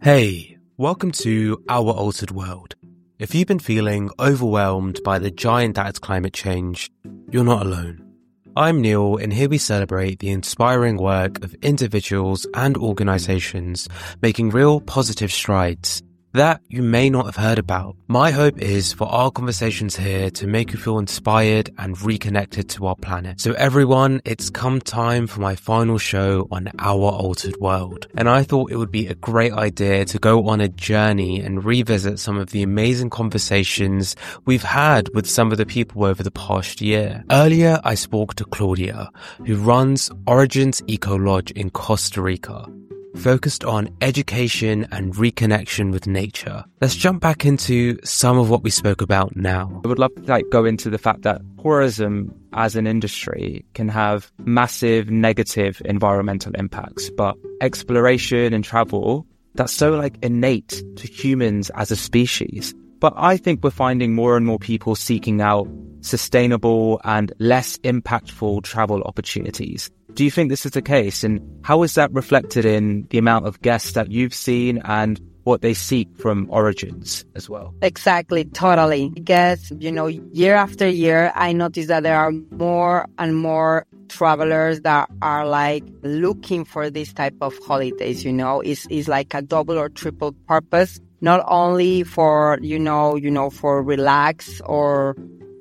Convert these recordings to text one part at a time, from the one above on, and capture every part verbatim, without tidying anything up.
Hey, welcome to Our Altered World. If you've been feeling overwhelmed by the giant that is climate change, you're not alone. I'm Neil, and here we celebrate the inspiring work of individuals and organizations making real positive strides that you may not have heard about. My hope is for our conversations here to make you feel inspired and reconnected to our planet. So everyone, it's come time for my final show on Our Altered World. And I thought it would be a great idea to go on a journey and revisit some of the amazing conversations we've had with some of the people over the past year. Earlier, I spoke to Claudia, who runs Origins Eco Lodge in Costa Rica, focused on education and reconnection with nature. Let's jump back into some of what we spoke about now. I would love to like go into the fact that tourism as an industry can have massive negative environmental impacts, but exploration and travel, that's so like innate to humans as a species. But I think we're finding more and more people seeking out sustainable and less impactful travel opportunities. Do you think this is the case? And how is that reflected in the amount of guests that you've seen and what they seek from Origins as well? Exactly, totally. I guess, you know, year after year, I notice that there are more and more travelers that are like looking for this type of holidays, you know, it's, it's like a double or triple purpose, not only for, you know, you know, for relax or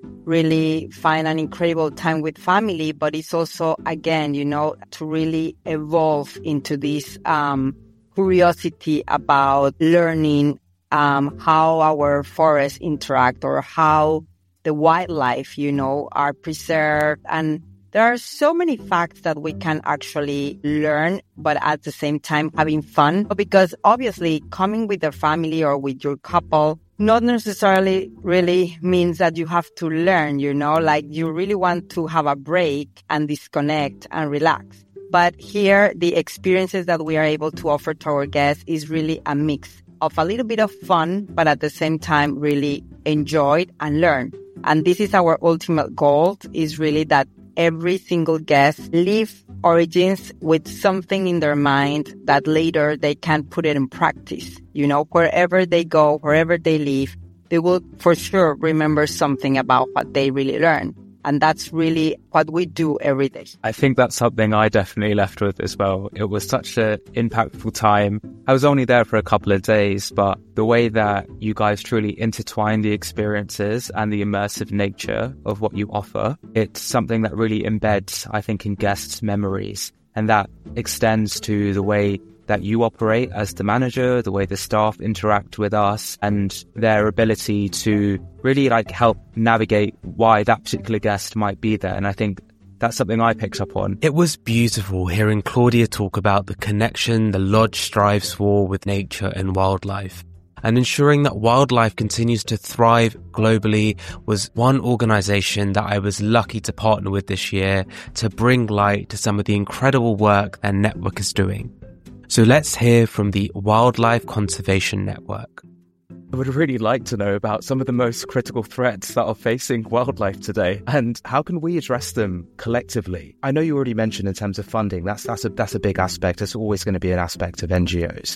really find an incredible time with family, but it's also, again, you know, to really evolve into this um, curiosity about learning um, how our forests interact or how the wildlife, you know, are preserved. And there are so many facts that we can actually learn, but at the same time having fun. Because obviously coming with your family or with your couple not necessarily really means that you have to learn, you know, like you really want to have a break and disconnect and relax. But here, the experiences that we are able to offer to our guests is really a mix of a little bit of fun, but at the same time, really enjoy and learn. And this is our ultimate goal, is really that every single guest leave Origins with something in their mind that later they can put it in practice. You know, wherever they go, wherever they live, they will for sure remember something about what they really learned. And that's really what we do every day. I think that's something I definitely left with as well. It was such an impactful time. I was only there for a couple of days, but the way that you guys truly intertwine the experiences and the immersive nature of what you offer, it's something that really embeds, I think, in guests' memories. And that extends to the way that you operate as the manager, the way the staff interact with us, and their ability to really like help navigate why that particular guest might be there. And I think that's something I picked up on. It was beautiful hearing Claudia talk about the connection the lodge strives for with nature and wildlife. And ensuring that wildlife continues to thrive globally was one organization that I was lucky to partner with this year to bring light to some of the incredible work their network is doing. So let's hear from the Wildlife Conservation Network. I would really like to know about some of the most critical threats that are facing wildlife today, and how can we address them collectively? I know you already mentioned in terms of funding, that's that's a that's a big aspect. It's always going to be an aspect of N G Os.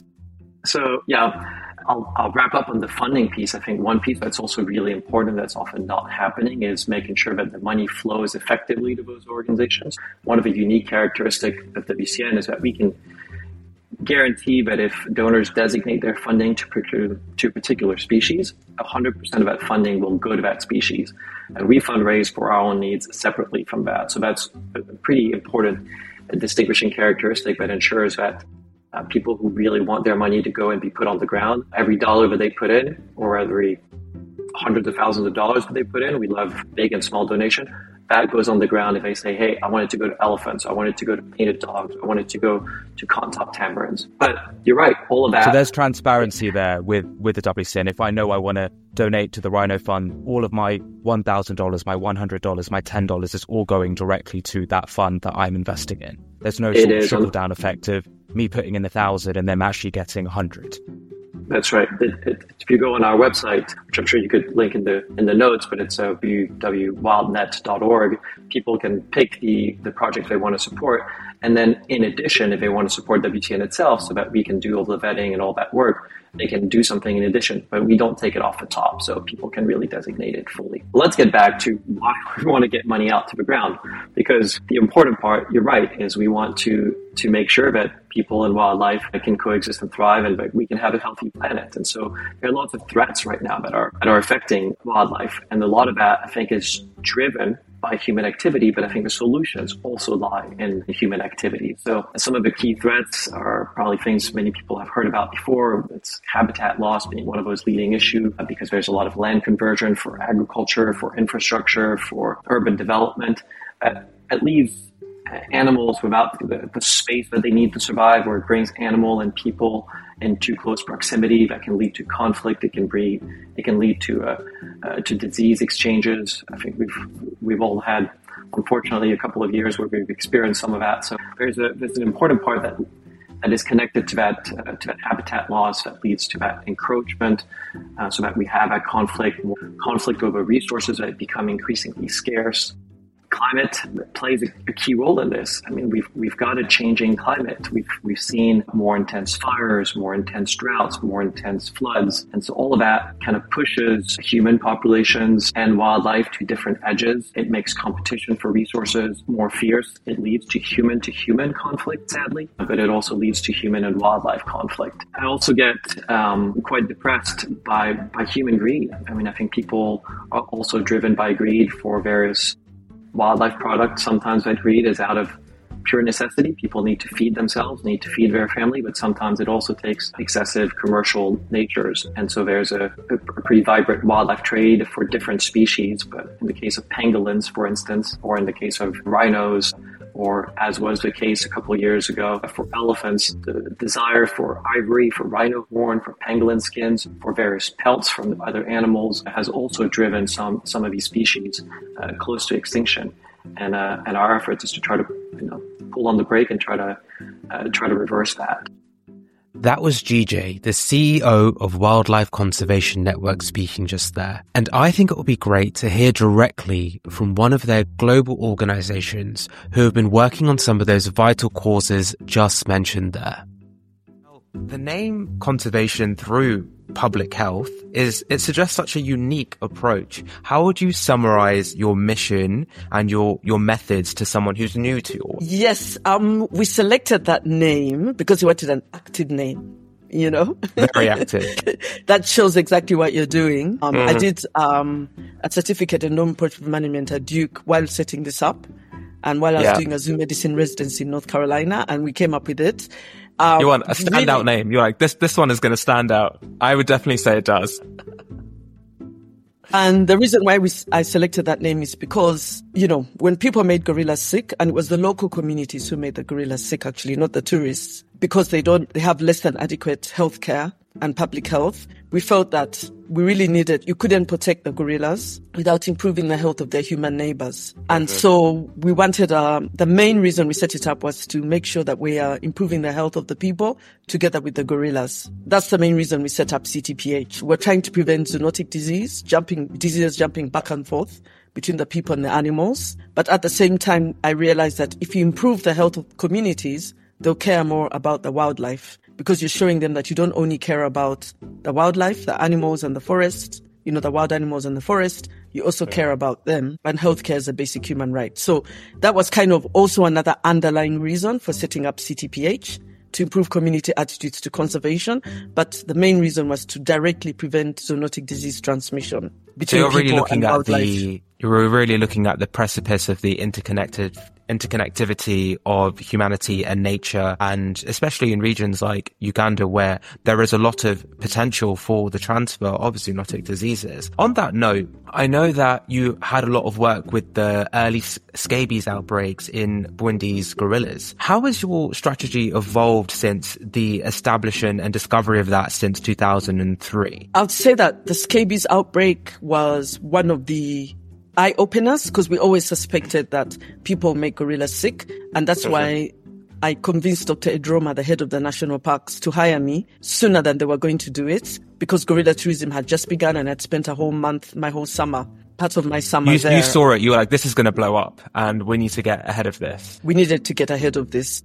So yeah, I'll, I'll wrap up on the funding piece. I think one piece that's also really important that's often not happening is making sure that the money flows effectively to those organizations. One of the unique characteristics of W C N is that we can guarantee that if donors designate their funding to particular, to a particular species, one hundred percent of that funding will go to that species. And we fundraise for our own needs separately from that. So that's a pretty important distinguishing characteristic that ensures that uh, people who really want their money to go and be put on the ground, every dollar that they put in, or every hundreds of thousands of dollars that they put in, we love big and small donation, that goes on the ground if they say, hey, I want it to go to elephants, I want it to go to painted dogs, I want it to go to cotton-top tamarins. But you're right, all of that. So there's transparency there with, with the W C N. If I know I want to donate to the Rhino Fund, all of my one thousand dollars, my one hundred dollars, my ten dollars is all going directly to that fund that I'm investing in. There's no sort of trickle-down effect of me putting in a thousand and them actually getting a hundred. That's right. It, it, if you go on our website, which I'm sure you could link in the in the notes, but it's uh, w w w dot wildnet dot org, people can pick the, the project they want to support. And then in addition, if they want to support W T N itself so that we can do all the vetting and all that work, they can do something in addition, but we don't take it off the top so people can really designate it fully. Let's get back to why we want to get money out to the ground, because the important part, you're right, is we want to to make sure that people and wildlife can coexist and thrive, and that we can have a healthy planet. And so there are lots of threats right now that are that are affecting wildlife, and a lot of that I think is driven by human activity, but I think the solutions also lie in human activity. So some of the key threats are probably things many people have heard about before. It's habitat loss being one of those leading issues, because there's a lot of land conversion for agriculture, for infrastructure, for urban development. Uh, it leaves animals without the, the space that they need to survive, or it brings animal and people in too close proximity that can lead to conflict. It can breed, it can lead to uh, uh, to disease exchanges. I think we've we've all had, unfortunately, a couple of years where we've experienced some of that. So there's a there's an important part that that is connected to that uh, to that habitat loss that leads to that encroachment, uh, so that we have a conflict, conflict over resources that become increasingly scarce. Climate plays a key role in this. I mean, we've we've got a changing climate. We've we've seen more intense fires, more intense droughts, more intense floods, and so all of that kind of pushes human populations and wildlife to different edges. It makes competition for resources more fierce. It leads to human to human conflict, sadly, but it also leads to human and wildlife conflict. I also get um, quite depressed by by human greed. I mean, I think people are also driven by greed for various wildlife products. Sometimes that greed is out of pure necessity. People need to feed themselves, need to feed their family, but sometimes it also takes excessive commercial natures. And so there's a, a pretty vibrant wildlife trade for different species. But in the case of pangolins, for instance, or in the case of rhinos, or as was the case a couple of years ago for elephants, the desire for ivory, for rhino horn, for pangolin skins, for various pelts from other animals has also driven some some of these species uh, close to extinction. And uh, and our efforts is to try to you know pull on the brake and try to uh, try to reverse that. That was G J, the C E O of Wildlife Conservation Network, speaking just there. And I think it would be great to hear directly from one of their global organizations who have been working on some of those vital causes just mentioned there. The name Conservation Through Public Health is, it suggests such a unique approach. How would you summarize your mission and your, your methods to someone who's new to your? Yes, um, we selected that name because we wanted an active name, you know? Very active. That shows exactly what you're doing. Um, mm-hmm. I did, um, a certificate in non-profit management at Duke while setting this up, and while I was yeah. doing a zoo medicine residency in North Carolina, and we came up with it. Um, you want a standout really? name. You're like, this this one is going to stand out. I would definitely say it does. And the reason why we I selected that name is because, you know, when people made gorillas sick, and it was the local communities who made the gorillas sick, actually, not the tourists, because they don't, they have less than adequate healthcare and public health, we felt that we really needed, you couldn't protect the gorillas without improving the health of their human neighbors. And mm-hmm. so we wanted, um, the main reason we set it up was to make sure that we are improving the health of the people together with the gorillas. That's the main reason we set up C T P H. We're trying to prevent zoonotic disease, jumping, diseases jumping back and forth between the people and the animals. But at the same time, I realized that if you improve the health of communities, they'll care more about the wildlife, because you're showing them that you don't only care about the wildlife, the animals and the forest, you know, the wild animals and the forest, you also care about them. And healthcare is a basic human right. So that was kind of also another underlying reason for setting up C T P H, to improve community attitudes to conservation. But the main reason was to directly prevent zoonotic disease transmission between so you're really people looking and at wildlife. The, you're really looking at the precipice of the interconnected interconnectivity of humanity and nature, and especially in regions like Uganda where there is a lot of potential for the transfer of zoonotic diseases. On that note, I know that you had a lot of work with the early scabies outbreaks in Burundi's gorillas. How has your strategy evolved since the establishment and discovery of that since two thousand three? I would say that the scabies outbreak was one of the eye-openers, because we always suspected that people make gorillas sick, and that's mm-hmm. why I convinced Doctor Edroma, the head of the national parks, to hire me sooner than they were going to do it, because gorilla tourism had just begun, and I'd spent a whole month, my whole summer, part of my summer You, there. you saw it. You were like, this is going to blow up and we need to get ahead of this. We needed to get ahead of this.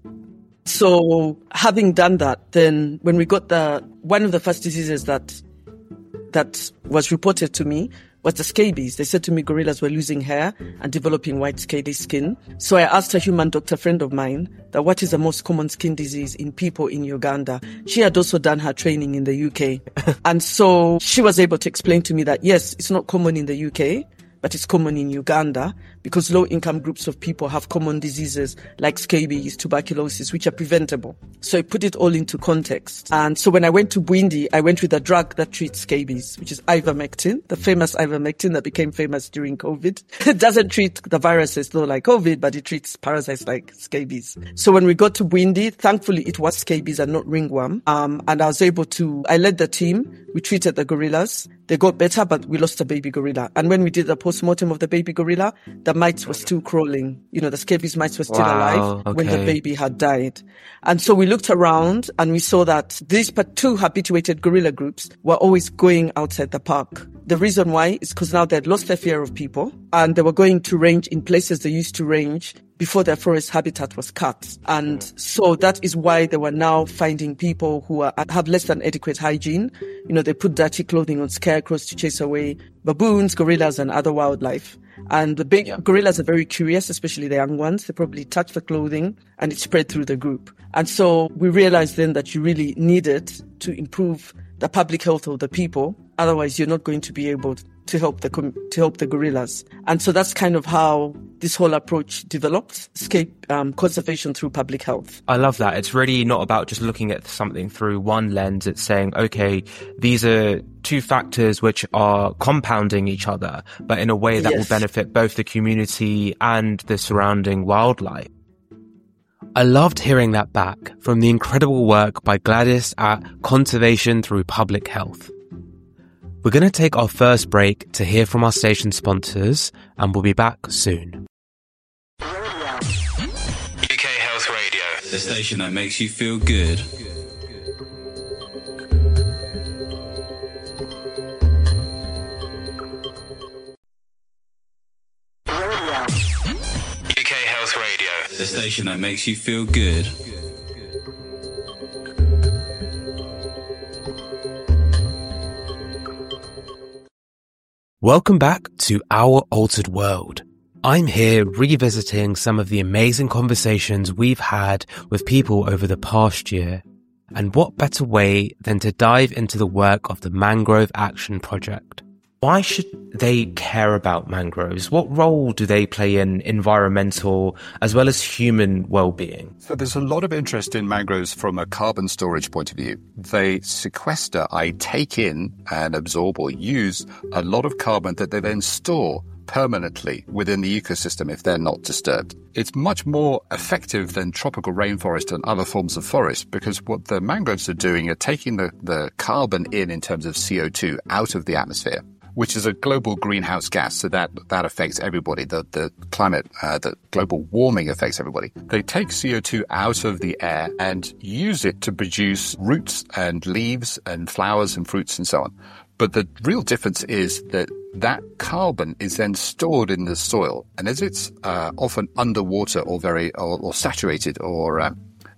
So having done that, then when we got the, one of the first diseases that, that was reported to me was the scabies. They said to me gorillas were losing hair and developing white scaly skin. So I asked a human doctor friend of mine that what is the most common skin disease in people in Uganda. She had also done her training in the U K. And so she was able to explain to me that yes, it's not common in the U K, but it's common in Uganda because low-income groups of people have common diseases like scabies, tuberculosis, which are preventable. So I put it all into context. And so when I went to Bwindi, I went with a drug that treats scabies, which is ivermectin, the famous ivermectin that became famous during COVID. It doesn't treat the viruses though like COVID, but it treats parasites like scabies. So when we got to Bwindi, thankfully it was scabies and not ringworm. Um, and I was able to, I led the team. We treated the gorillas. They got better, but we lost a baby gorilla. And when we did the post-mortem of the baby gorilla, the mites were still crawling. You know, the scabies mites were still Wow, alive okay. when the baby had died. And so we looked around and we saw that these two habituated gorilla groups were always going outside the park. The reason why is because now they'd lost their fear of people and they were going to range in places they used to range before their forest habitat was cut. And so that is why they were now finding people who are, have less than adequate hygiene. You know, they put dirty clothing on scarecrows to chase away baboons, gorillas, and other wildlife. And the big yeah. gorillas are very curious, especially the young ones. They probably touch the clothing and it spread through the group. And so we realized then that you really needed to improve the public health of the people. Otherwise, you're not going to be able to help the to help the gorillas. And so that's kind of how this whole approach developed, scape um, conservation through public health. I love that. It's really not about just looking at something through one lens. It's saying, okay, these are two factors which are compounding each other, but in a way that yes. will benefit both the community and the surrounding wildlife. I loved hearing that back from the incredible work by Gladys at Conservation Through Public Health. We're going to take our first break to hear from our station sponsors, and we'll be back soon. U K Health Radio, the station that makes you feel good. U K Health Radio, the station that makes you feel good. Welcome back to Our Altered World. I'm here revisiting some of the amazing conversations we've had with people over the past year. And what better way than to dive into the work of the Mangrove Action Project? Why should they care about mangroves? What role do they play in environmental as well as human well-being? So there's a lot of interest in mangroves from a carbon storage point of view. They sequester, I take in and absorb or use a lot of carbon that they then store permanently within the ecosystem if they're not disturbed. It's much more effective than tropical rainforest and other forms of forest because what the mangroves are doing are taking the, the carbon in in terms of C O two out of the atmosphere, which is a global greenhouse gas. So that, that affects everybody. The, the climate, uh, the global warming affects everybody. They take C O two out of the air and use it to produce roots and leaves and flowers and fruits and so on. But the real difference is that that carbon is then stored in the soil. And as it's uh, often underwater or very, or, or saturated or uh,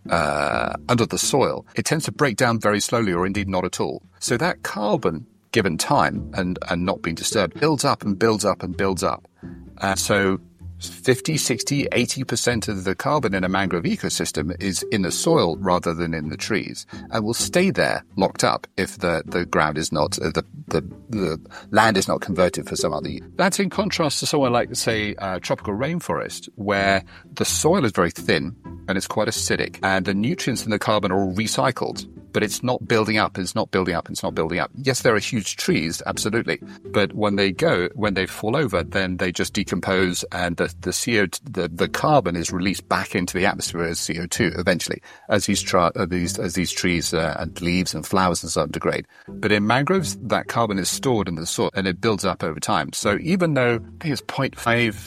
uh, under the soil, it tends to break down very slowly or indeed not at all. So that carbon, given time and, and not being disturbed, builds up and builds up and builds up. Uh, so fifty, sixty, eighty percent of the carbon in a mangrove ecosystem is in the soil rather than in the trees and will stay there locked up if the, the ground is not, uh, the, the, the land is not converted for some other use. That's in contrast to somewhere like, say, uh, tropical rainforest, where the soil is very thin and it's quite acidic and the nutrients in the carbon are all recycled. But it's not building up, it's not building up, it's not building up. Yes, there are huge trees, absolutely. But when they go, when they fall over, then they just decompose and the, the C O two, the, the carbon is released back into the atmosphere as C O two eventually, as these, tra- uh, these, as these trees uh, and leaves and flowers and so on degrade. But in mangroves, that carbon is stored in the soil and it builds up over time. So even though I think it's zero point five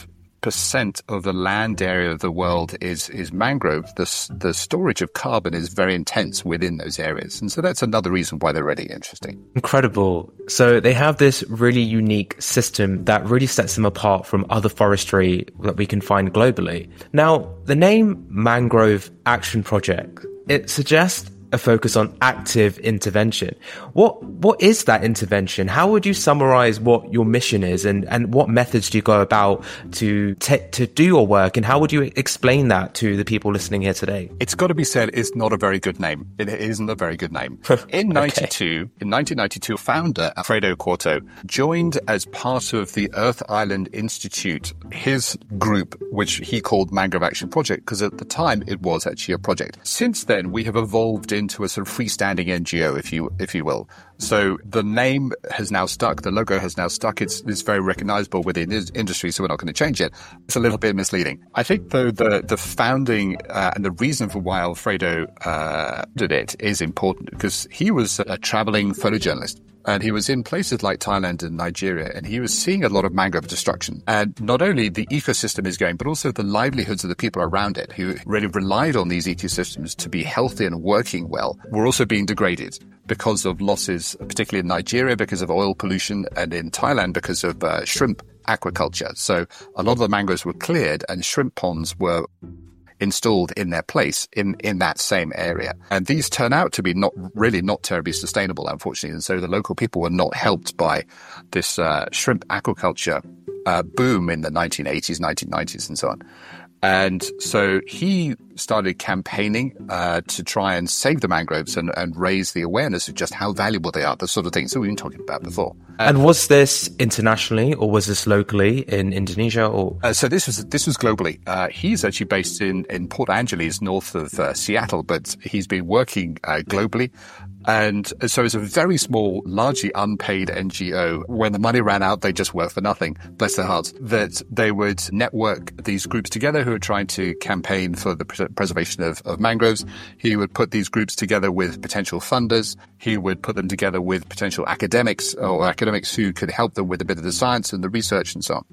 percent of the land area of the world is is mangrove, the, the storage of carbon is very intense within those areas. And so that's another reason why they're really interesting. Incredible. So they have this really unique system that really sets them apart from other forestry that we can find globally. Now, the name Mangrove Action Project, it suggests a focus on active intervention. What what is that intervention? How would you summarize what your mission is, and, and what methods do you go about to te- to do your work, and how would you explain that to the people listening here today? It's got to be said, it's not a very good name. It isn't a very good name. In ninety-two, okay. in nineteen ninety-two, founder Alfredo Corto joined as part of the Earth Island Institute, his group, which he called Mangrove Action Project, because at the time it was actually a project. Since then, we have evolved into a sort of freestanding N G O, if you if you will. So the name has now stuck, the logo has now stuck. It's it's very recognizable within the industry, so we're not going to change it. It's a little bit misleading. I think, though, the the founding uh, and the reason for why Alfredo uh, did it is important, because he was a traveling photojournalist. And he was in places like Thailand and Nigeria, and he was seeing a lot of mangrove destruction. And not only the ecosystem is going, but also the livelihoods of the people around it who really relied on these ecosystems to be healthy and working well were also being degraded because of losses, particularly in Nigeria because of oil pollution, and in Thailand because of uh, shrimp aquaculture. So a lot of the mangroves were cleared and shrimp ponds were installed in their place in, in that same area. And these turn out to be not really not terribly sustainable, unfortunately. And so the local people were not helped by this uh, shrimp aquaculture uh, boom in the nineteen eighties, nineteen nineties, and so on. And so he started campaigning uh, to try and save the mangroves and, and raise the awareness of just how valuable they are, the sort of things that we've been talking about before. And was this internationally, or was this locally in Indonesia? Or uh, so this was this was globally. Uh, he's actually based in, in Port Angeles, north of uh, Seattle, but he's been working uh, globally. And so it's a very small, largely unpaid N G O. When the money ran out, they just worked for nothing, bless their hearts, that they would network these groups together who are trying to campaign for the pres- preservation of, of mangroves. He would put these groups together with potential funders. He would put them together with potential academics or academics who could help them with a bit of the science and the research and so on.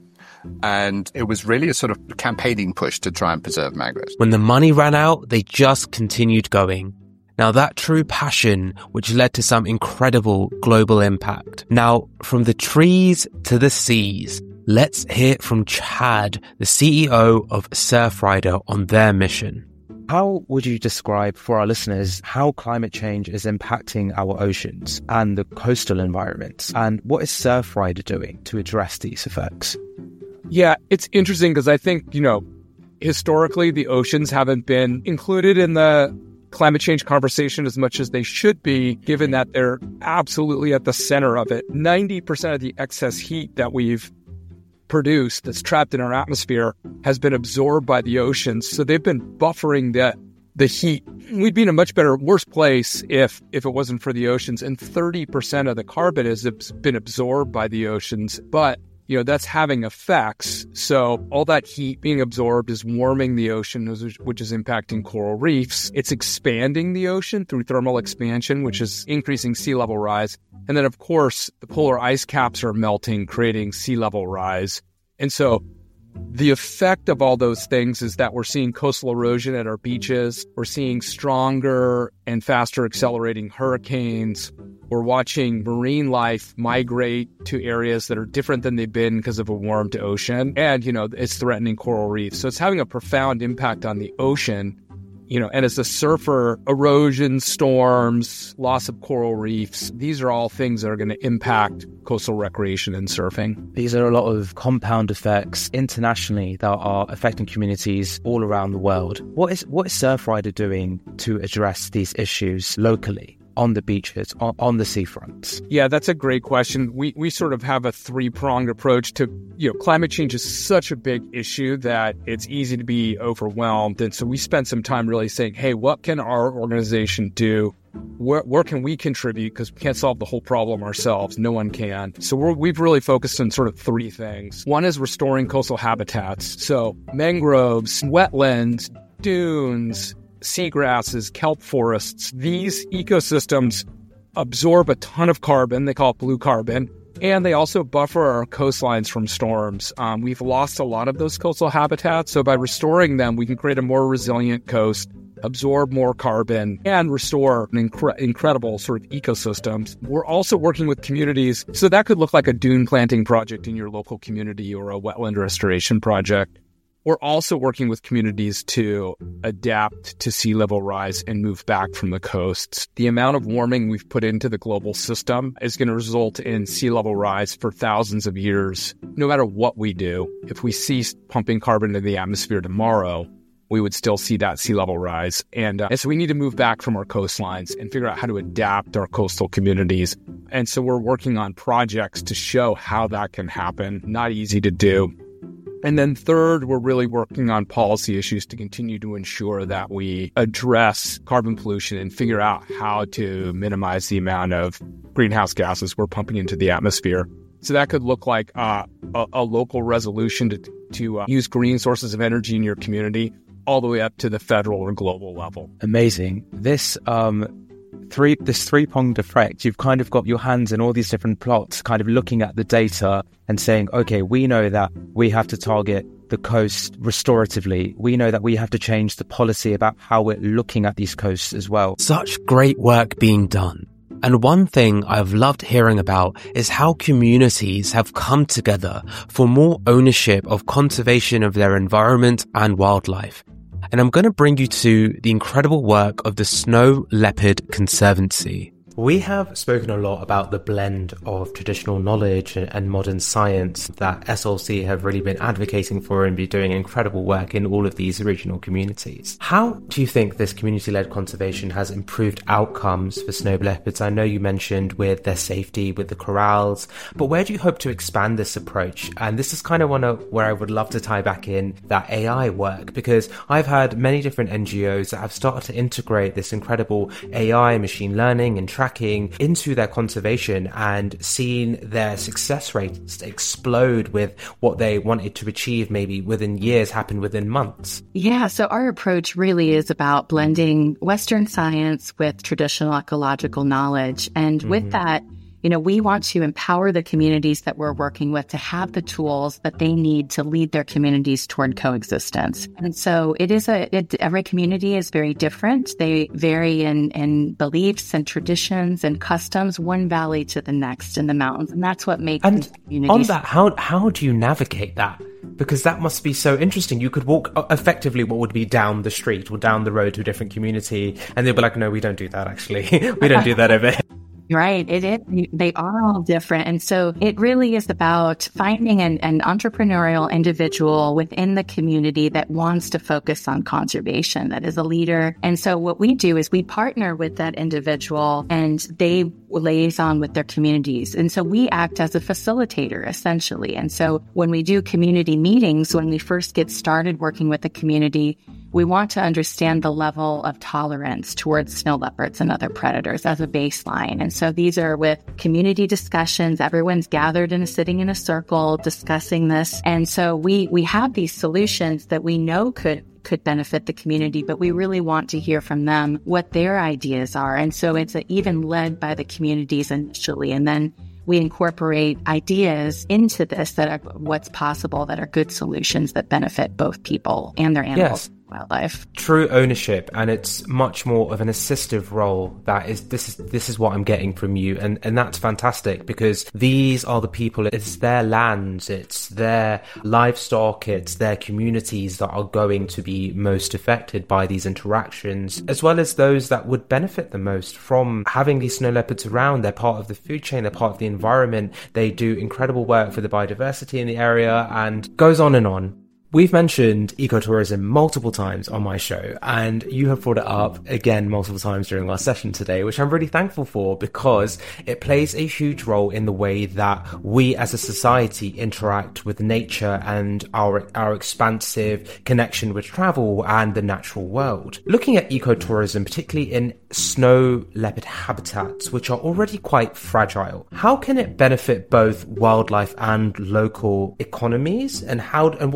And it was really a sort of campaigning push to try and preserve mangroves. When the money ran out, they just continued going. Now, that true passion, which led to some incredible global impact. Now, from the trees to the seas, let's hear from Chad, the C E O of Surfrider, on their mission. How would you describe for our listeners how climate change is impacting our oceans and the coastal environments? And what is Surfrider doing to address these effects? Yeah, it's interesting because I think, you know, historically, the oceans haven't been included in the climate change conversation as much as they should be, given that they're absolutely at the center of it. ninety percent of the excess heat that we've produced that's trapped in our atmosphere has been absorbed by the oceans. So they've been buffering the the heat. We'd be in a much better, worse place if if it wasn't for the oceans. And thirty percent of the carbon has been absorbed by the oceans. But you know, that's having effects. So all that heat being absorbed is warming the ocean, which is impacting coral reefs. It's expanding the ocean through thermal expansion, which is increasing sea level rise. And then, of course, the polar ice caps are melting, creating sea level rise. And so the effect of all those things is that we're seeing coastal erosion at our beaches. We're seeing stronger and faster accelerating hurricanes. We're watching marine life migrate to areas that are different than they've been because of a warmed ocean. And, you know, it's threatening coral reefs. So it's having a profound impact on the ocean. You know, and as a surfer, erosion, storms, loss of coral reefs, these are all things that are going to impact coastal recreation and surfing. These are a lot of compound effects internationally that are affecting communities all around the world. What is what is Surfrider doing to address these issues locally? On the beaches, on, on the seafronts? Yeah, that's a great question. We we sort of have a three-pronged approach to, you know, climate change is such a big issue that it's easy to be overwhelmed. And so we spent some time really saying, hey, what can our organization do? Where, where can we contribute? Because we can't solve the whole problem ourselves. No one can. So we're, we've really focused on sort of three things. One is restoring coastal habitats. So mangroves, wetlands, dunes, seagrasses, kelp forests, these ecosystems absorb a ton of carbon. They call it blue carbon. And they also buffer our coastlines from storms. Um, we've lost a lot of those coastal habitats, so by restoring them, we can create a more resilient coast, absorb more carbon, and restore an incre- incredible sort of ecosystems. We're also working with communities, so that could look like a dune planting project in your local community or a wetland restoration project. We're also working with communities to adapt to sea level rise and move back from the coasts. The amount of warming we've put into the global system is going to result in sea level rise for thousands of years. No matter what we do, if we cease pumping carbon into the atmosphere tomorrow, we would still see that sea level rise. And, uh, and so we need to move back from our coastlines and figure out how to adapt our coastal communities. And so we're working on projects to show how that can happen. Not easy to do. And then third, we're really working on policy issues to continue to ensure that we address carbon pollution and figure out how to minimize the amount of greenhouse gases we're pumping into the atmosphere. So that could look like uh, a, a local resolution to, to uh, use green sources of energy in your community, all the way up to the federal or global level. Amazing. This um, three this three-pronged effect, you've kind of got your hands in all these different plots, kind of looking at the data and saying, okay, we know that we have to target the coast restoratively. We know that we have to change the policy about how we're looking at these coasts as well. Such great work being done. And one thing I've loved hearing about is how communities have come together for more ownership of conservation of their environment and wildlife. And I'm going to bring you to the incredible work of the Snow Leopard Conservancy. We have spoken a lot about the blend of traditional knowledge and modern science that S L C have really been advocating for and be doing incredible work in all of these regional communities. How do you think this community-led conservation has improved outcomes for snow leopards? I know you mentioned with their safety, with the corrals, but where do you hope to expand this approach? And this is kind of one of where I would love to tie back in that A I work, because I've had many different N G Os that have started to integrate this incredible A I, machine learning and tracking into their conservation and seen their success rates explode with what they wanted to achieve maybe within years happen within months. Yeah, so our approach really is about blending Western science with traditional ecological knowledge. And with mm-hmm. that, you know, we want to empower the communities that we're working with to have the tools that they need to lead their communities toward coexistence. And so it is a, it, every community is very different. They vary in, in beliefs and traditions and customs, one valley to the next in the mountains. And that's what makes and communities. On that, how, how do you navigate that? Because that must be so interesting. You could walk effectively what would be down the street or down the road to a different community, and they'll be like, no, we don't do that, actually. We don't do that over here. Right. It is. They are all different. And so it really is about finding an, an entrepreneurial individual within the community that wants to focus on conservation, that is a leader. And so what we do is we partner with that individual and they liaison with their communities. And so we act as a facilitator, essentially. And so when we do community meetings, when we first get started working with the community, we want to understand the level of tolerance towards snow leopards and other predators as a baseline. And so these are with community discussions. Everyone's gathered and sitting in a circle discussing this. And so we, we have these solutions that we know could could benefit the community, but we really want to hear from them what their ideas are. And so it's even led by the communities initially. And then we incorporate ideas into this that are what's possible, that are good solutions that benefit both people and their animals. Yes. Wildlife. True ownership, and it's much more of an assistive role. That is, this is this is what I'm getting from you, and and that's fantastic, because these are the people. It's their lands, it's their livestock, it's their communities that are going to be most affected by these interactions, as well as those that would benefit the most from having these snow leopards around. They're part of the food chain, they're part of the environment. They do incredible work for the biodiversity in the area, and goes on and on. We've mentioned ecotourism multiple times on my show, and you have brought it up again multiple times during our session today, which I'm really thankful for, because it plays a huge role in the way that we as a society interact with nature and our our expansive connection with travel and the natural world. Looking at ecotourism, particularly in snow leopard habitats, which are already quite fragile, how can it benefit both wildlife and local economies, and how and what does that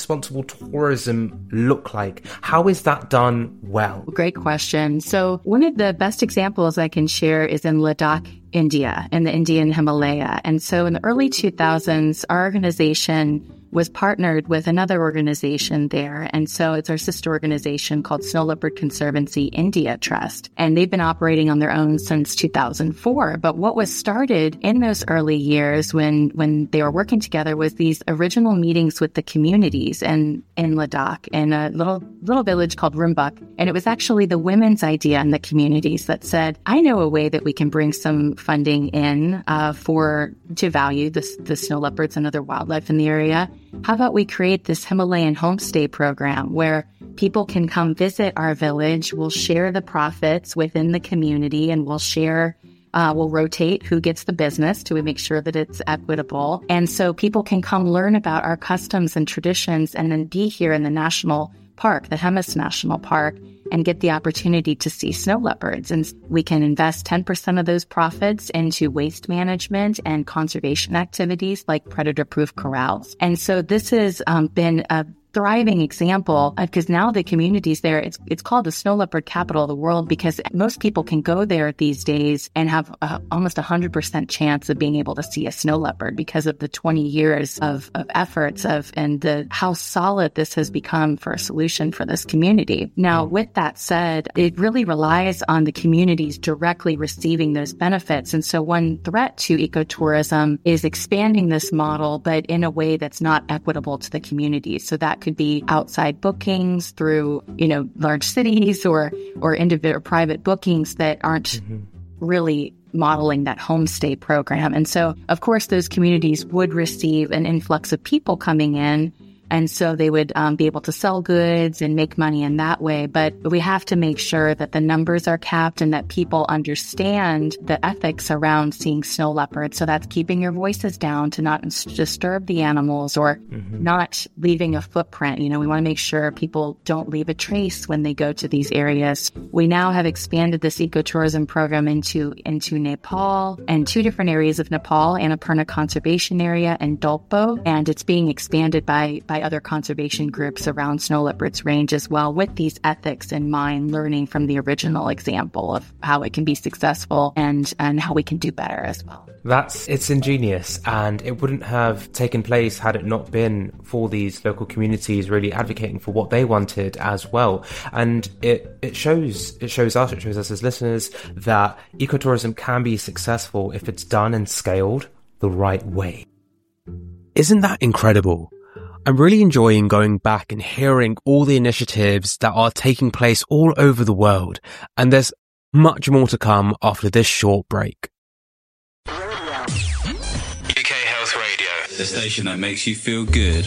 responsible tourism look like? How is that done well? Great question. So one of the best examples I can share is in Ladakh, India, in the Indian Himalaya. And so in the early two thousands, our organization was partnered with another organization there. And so it's our sister organization called Snow Leopard Conservancy India Trust. And they've been operating on their own since two thousand four. But what was started in those early years when, when they were working together was these original meetings with the communities in, in Ladakh in a little, little village called Rumbuk. And it was actually the women's idea in the communities that said, I know a way that we can bring some funding in uh, for to value the, the snow leopards and other wildlife in the area. How about we create this Himalayan homestay program where people can come visit our village, we'll share the profits within the community, and we'll share, uh, we'll rotate who gets the business to make sure that it's equitable. And so people can come learn about our customs and traditions and then be here in the national park, the Hemis National Park, and get the opportunity to see snow leopards. And we can invest ten percent of those profits into waste management and conservation activities like predator-proof corrals. And so this has um, been a thriving example because now the communities there, it's it's called the snow leopard capital of the world because most people can go there these days and have a, almost a one hundred percent chance of being able to see a snow leopard because of the twenty years of, of efforts of and the how solid this has become for a solution for this community. Now, with that said, it really relies on the communities directly receiving those benefits. And so one threat to ecotourism is expanding this model, but in a way that's not equitable to the communities. So that could be outside bookings through, you know, large cities or or individual private bookings that aren't mm-hmm. really modeling that homestay program. And so, of course, those communities would receive an influx of people coming in. And so they would um, be able to sell goods and make money in that way. But we have to make sure that the numbers are capped and that people understand the ethics around seeing snow leopards. So that's keeping your voices down to not disturb the animals or mm-hmm. not leaving a footprint. You know, we want to make sure people don't leave a trace when they go to these areas. We now have expanded this ecotourism program into, into Nepal and two different areas of Nepal, Annapurna Conservation Area and Dolpo. And it's being expanded by, by other conservation groups around snow leopards range as well, with these ethics in mind, learning from the original example of how it can be successful and, and how we can do better as well. That's, it's ingenious, and it wouldn't have taken place had it not been for these local communities really advocating for what they wanted as well. And it, it shows, it shows us, it shows us as listeners that ecotourism can be successful if it's done and scaled the right way. Isn't that incredible? I'm really enjoying going back and hearing all the initiatives that are taking place all over the world, and there's much more to come after this short break. U K Health Radio, the station that makes you feel good.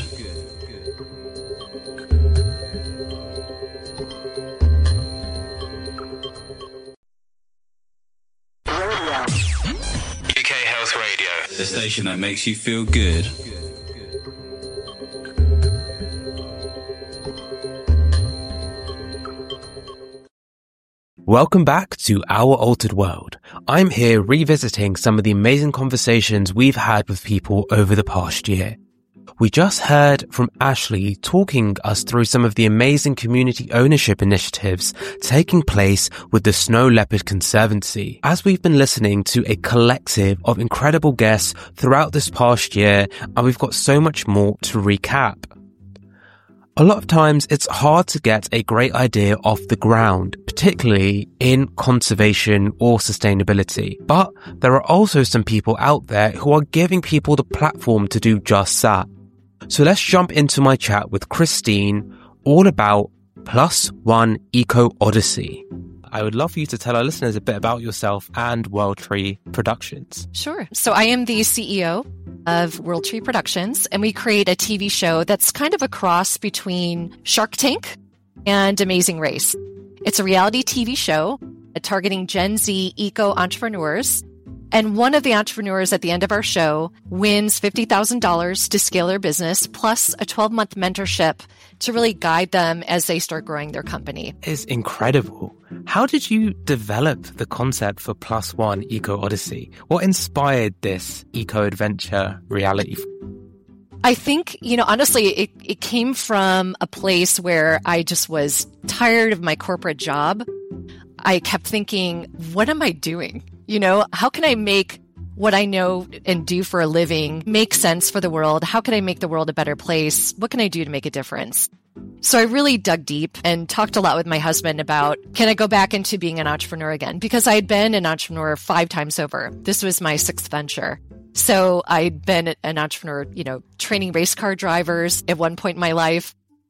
U K Health Radio, the station that makes you feel good. Welcome back to Our Altered World. I'm here revisiting some of the amazing conversations we've had with people over the past year. We just heard from Ashley talking us through some of the amazing community ownership initiatives taking place with the Snow Leopard Conservancy. As we've been listening to a collective of incredible guests throughout this past year, and we've got so much more to recap. A lot of times it's hard to get a great idea off the ground, particularly in conservation or sustainability. But there are also some people out there who are giving people the platform to do just that. So let's jump into my chat with Christine all about Plus One Eco Odyssey. I would love for you to tell our listeners a bit about yourself and World Tree Productions. Sure. So I am the C E O of World Tree Productions, and we create a T V show that's kind of a cross between Shark Tank and Amazing Race. It's a reality T V show targeting Gen Z eco-entrepreneurs. And one of the entrepreneurs at the end of our show wins fifty thousand dollars to scale their business, plus a twelve-month mentorship to really guide them as they start growing their company. It's incredible. How did you develop the concept for Plus One Eco Odyssey? What inspired this eco-adventure reality? I think, you know, honestly, it, it came from a place where I just was tired of my corporate job. I kept thinking, what am I doing? You know, how can I make what I know and do for a living make sense for the world? How can I make the world a better place? What can I do to make a difference? So I really dug deep and talked a lot with my husband about, can I go back into being an entrepreneur again? Because I had been an entrepreneur five times over. This was my sixth venture. So I'd been an entrepreneur, you know, training race car drivers at one point in my life,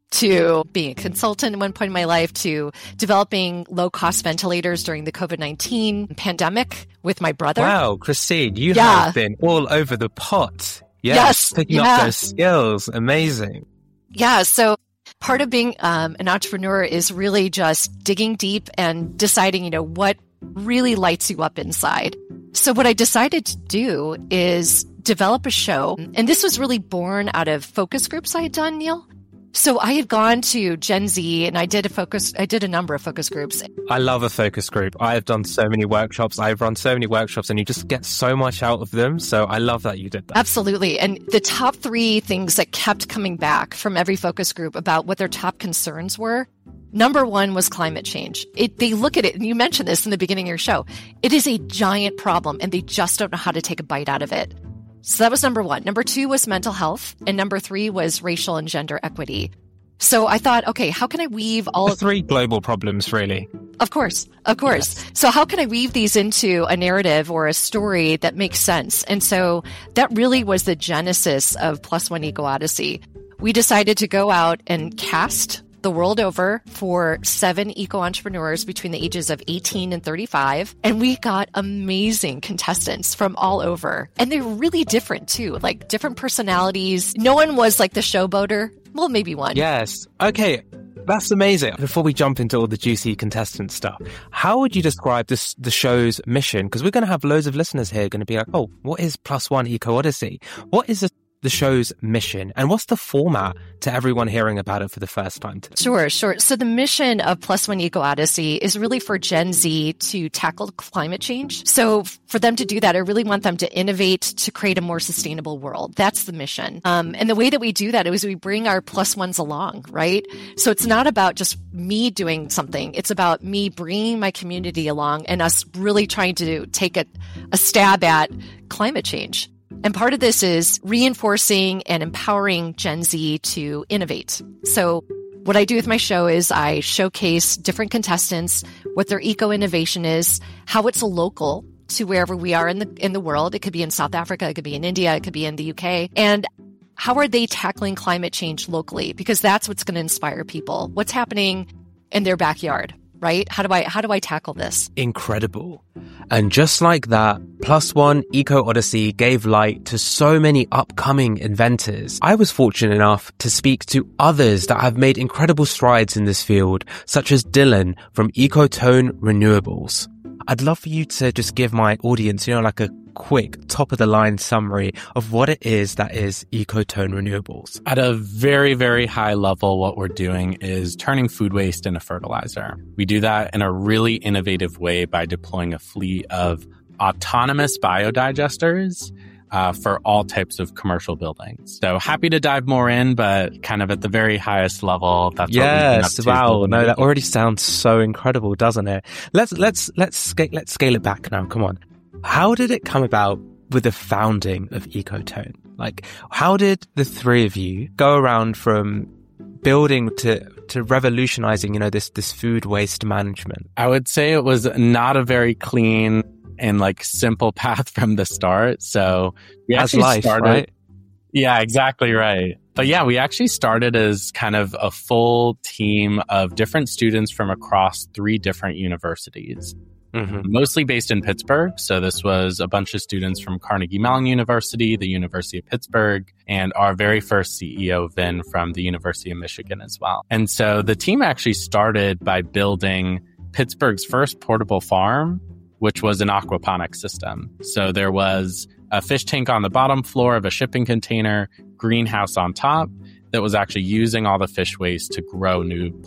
to being a consultant at one point in my life, to developing low-cost ventilators during the COVID nineteen pandemic with my brother. Wow, Christine, you yeah. have been all over the pot. Yes, yes picking yeah. up those skills. Amazing. Yeah, so part of being um, an entrepreneur is really just digging deep and deciding, you know, what really lights you up inside. So what I decided to do is develop a show. And this was really born out of focus groups I had done, Neil. So I had gone to Gen Z and I did a focus, I did a number of focus groups. I love a focus group. I've done so many workshops. I've run so many workshops and you just get so much out of them. So I love that you did that. Absolutely. And the top three things that kept coming back from every focus group about what their top concerns were. Number one was climate change. It, they look at it, and you mentioned this in the beginning of your show. It is a giant problem and they just don't know how to take a bite out of it. So that was number one. Number two was mental health. And number three was racial and gender equity. So I thought, okay, how can I weave all the of three global problems, really? Of course, of course. Yes. So how can I weave these into a narrative or a story that makes sense? And so that really was the genesis of Plus One Eco Odyssey. We decided to go out and cast the world over for seven eco-entrepreneurs between the ages of eighteen and thirty-five. And we got amazing contestants from all over. And they're really different too, like different personalities. No one was like the showboater. Well, maybe one. Yes. Okay. That's amazing. Before we jump into all the juicy contestant stuff, how would you describe this the show's mission? Because we're going to have loads of listeners here going to be like, oh, what is Plus One Eco Odyssey? What is the the show's mission, and what's the format to everyone hearing about it for the first time today? Sure, sure. So the mission of Plus One Eco Odyssey is really for Gen Z to tackle climate change. So for them to do that, I really want them to innovate to create a more sustainable world. That's the mission. Um, and the way that we do that is we bring our plus ones along, right? So it's not about just me doing something. It's about me bringing my community along and us really trying to take a, a stab at climate change. And part of this is reinforcing and empowering Gen Z to innovate. So what I do with my show is I showcase different contestants, what their eco-innovation is, how it's local to wherever we are in the in the world. It could be in South Africa, it could be in India, it could be in the U K. And how are they tackling climate change locally? Because that's what's going to inspire people. What's happening in their backyard? Right? How do I how do I tackle this? Incredible. And just like that, Plus One Eco Odyssey gave light to so many upcoming inventors. I was fortunate enough to speak to others that have made incredible strides in this field, such as Dylan from Ecotone Renewables. I'd love for you to just give my audience, you know, like a quick top of the line summary of what it is that is Ecotone Renewables. At a very, very high level, what we're doing is turning food waste into fertilizer. We do that in a really innovative way by deploying a fleet of autonomous biodigesters uh, for all types of commercial buildings. So happy to dive more in, but kind of at the very highest level, that's yes, what we've been up to. Wow, no, that already sounds so incredible, doesn't it? Let's let's let's scale, let's scale it back now. Come on. How did it come about with the founding of Ecotone? Like, how did the three of you go around from building to to revolutionizing, you know, this this food waste management? I would say it was not a very clean and like simple path from the start. So we As actually life, started, right? Yeah, exactly right. But yeah, we actually started as kind of a full team of different students from across three different universities. Mm-hmm. Mostly based in Pittsburgh. So this was a bunch of students from Carnegie Mellon University, the University of Pittsburgh, and our very first C E O, Vin, from the University of Michigan as well. And so the team actually started by building Pittsburgh's first portable farm, which was an aquaponics system. So there was a fish tank on the bottom floor of a shipping container, greenhouse on top, that was actually using all the fish waste to grow new plant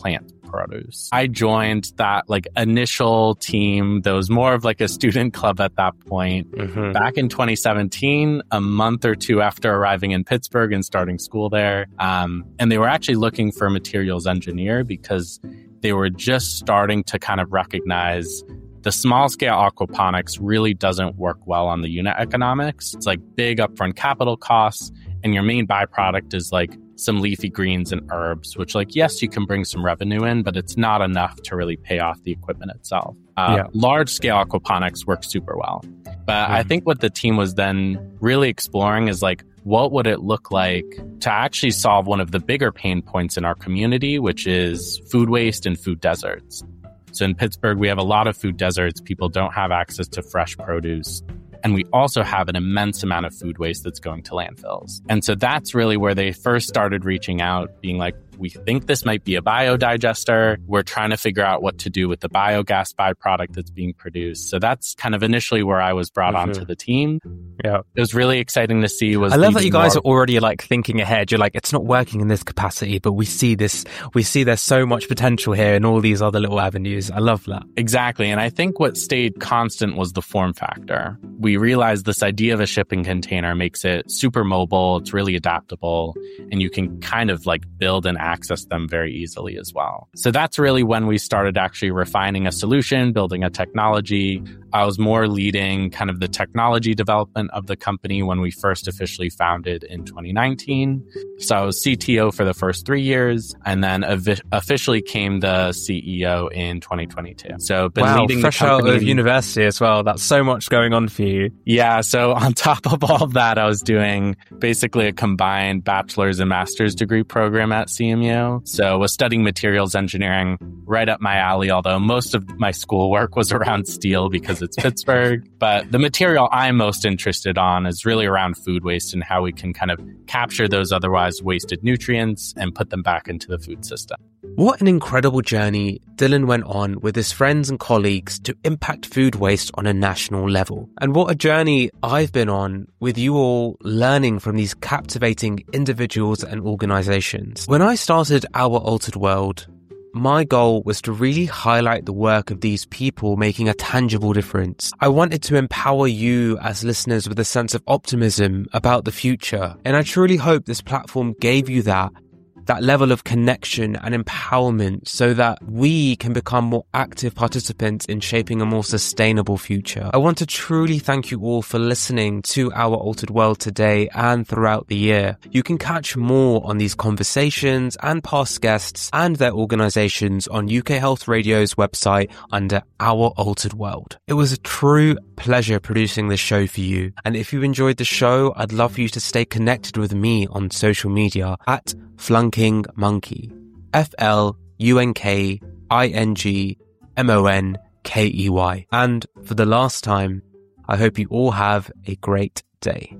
produce. I joined that like initial team that was more of like a student club at that point. Mm-hmm. Back in twenty seventeen, a month or two after arriving in Pittsburgh and starting school there. Um, and they were actually looking for a materials engineer because they were just starting to kind of recognize the small scale aquaponics really doesn't work well on the unit economics. It's like big upfront capital costs, and your main byproduct is like some leafy greens and herbs, which like, yes, you can bring some revenue in, but it's not enough to really pay off the equipment itself. Uh, yeah. Large scale aquaponics work super well. But mm. I think what the team was then really exploring is like, what would it look like to actually solve one of the bigger pain points in our community, which is food waste and food deserts. So in Pittsburgh, we have a lot of food deserts. People don't have access to fresh produce. And we also have an immense amount of food waste that's going to landfills. And so that's really where they first started reaching out, being like, we think this might be a biodigester. We're trying to figure out what to do with the biogas byproduct that's being produced. So that's kind of initially where I was brought mm-hmm. onto the team. Yeah. It was really exciting to see. Was I love that you guys more... are already like thinking ahead. You're like, it's not working in this capacity, but we see this, we see there's so much potential here in all these other little avenues. I love that. Exactly. And I think what stayed constant was the form factor. We realized this idea of a shipping container makes it super mobile. It's really adaptable, and you can kind of like build and access them very easily as well. So that's really when we started actually refining a solution, building a technology. I was more leading kind of the technology development of the company when we first officially founded in twenty nineteen. So I was C T O for the first three years and then av- officially came the C E O in twenty twenty-two. So been wow, leading fresh the company. Out of university as well. That's so much going on for you. Yeah. So on top of all of that, I was doing basically a combined bachelor's and master's degree program at C M U. So I was studying materials engineering, right up my alley, although most of my schoolwork was around steel because it's Pittsburgh. But the material I'm most interested on is really around food waste and how we can kind of capture those otherwise wasted nutrients and put them back into the food system. What an incredible journey Dylan went on with his friends and colleagues to impact food waste on a national level. And what a journey I've been on with you all learning from these captivating individuals and organizations. When I started Our Altered World, my goal was to really highlight the work of these people making a tangible difference. I wanted to empower you as listeners with a sense of optimism about the future. And I truly hope this platform gave you that, that level of connection and empowerment so that we can become more active participants in shaping a more sustainable future. I want to truly thank you all for listening to Our Altered World today and throughout the year. You can catch more on these conversations and past guests and their organizations on U K Health Radio's website under Our Altered World. It was a true pleasure producing this show for you. And if you enjoyed the show, I'd love for you to stay connected with me on social media at Flunking Monkey. F L U N K I N G M O N K E Y. And for the last time, I hope you all have a great day.